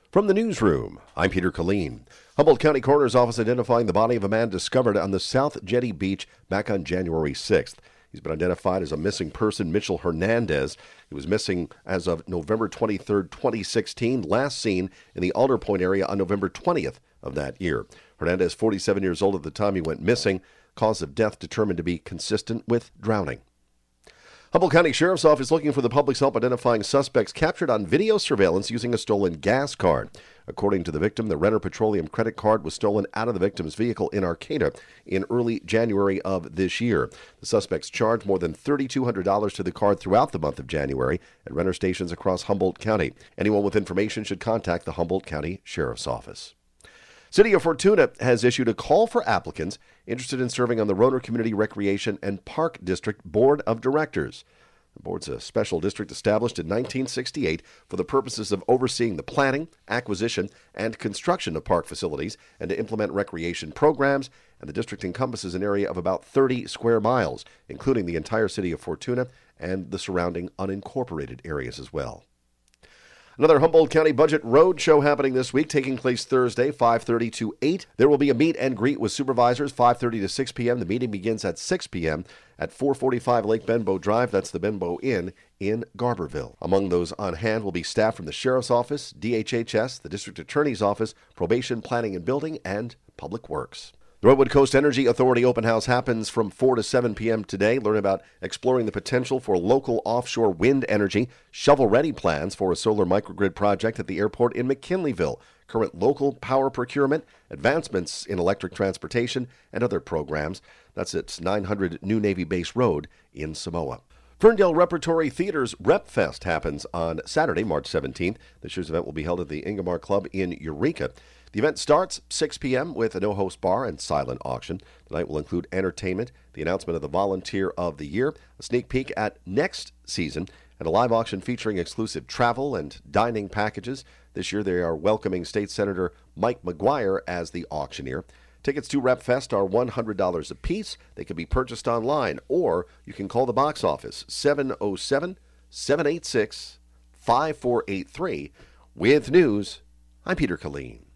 From the newsroom, I'm Peter Killeen. Humboldt County Coroner's Office identifying the body of a man discovered on the South Jetty Beach back on January 6th. He's been identified as a missing person, Mitchell Hernandez. He was missing as of November 23, 2016, last seen in the Alder Point area on November 20th of that year. Hernandez, 47 years old at the time he went missing. Cause of death determined to be consistent with drowning. Humboldt County Sheriff's Office looking for the public's help identifying suspects captured on video surveillance using a stolen gas card. According to the victim, the Renner Petroleum credit card was stolen out of the victim's vehicle in Arcata in early January of this year. The suspects charged more than $3,200 to the card throughout the month of January at Renner stations across Humboldt County. Anyone with information should contact the Humboldt County Sheriff's Office. City of Fortuna has issued a call for applicants interested in serving on the Rohnert Community Recreation and Park District Board of Directors. The board's a special district established in 1968 for the purposes of overseeing the planning, acquisition, and construction of park facilities and to implement recreation programs, and the district encompasses an area of about 30 square miles, including the entire city of Fortuna and the surrounding unincorporated areas as well. Another Humboldt County Budget Road Show happening this week, taking place Thursday, 5:30 to 8. There will be a meet and greet with supervisors, 5:30 to 6 p.m. The meeting begins at 6 p.m. at 445 Lake Benbow Drive. That's the Benbow Inn in Garberville. Among those on hand will be staff from the Sheriff's Office, DHHS, the District Attorney's Office, Probation, Planning and Building, and Public Works. The Redwood Coast Energy Authority Open House happens from 4 to 7 p.m. today. Learn about exploring the potential for local offshore wind energy, shovel-ready plans for a solar microgrid project at the airport in McKinleyville, current local power procurement, advancements in electric transportation, and other programs. That's at 900 New Navy Base Road in Samoa. Ferndale Repertory Theater's Rep Fest happens on Saturday, March 17th. This year's event will be held at the Ingomar Club in Eureka. The event starts 6 p.m. with a no-host bar and silent auction. The night will include entertainment, the announcement of the Volunteer of the Year, a sneak peek at next season, and a live auction featuring exclusive travel and dining packages. This year they are welcoming State Senator Mike McGuire as the auctioneer. Tickets to Rep Fest are $100 apiece. They can be purchased online, or you can call the box office, 707-786-5483. With news, I'm Peter Killeen.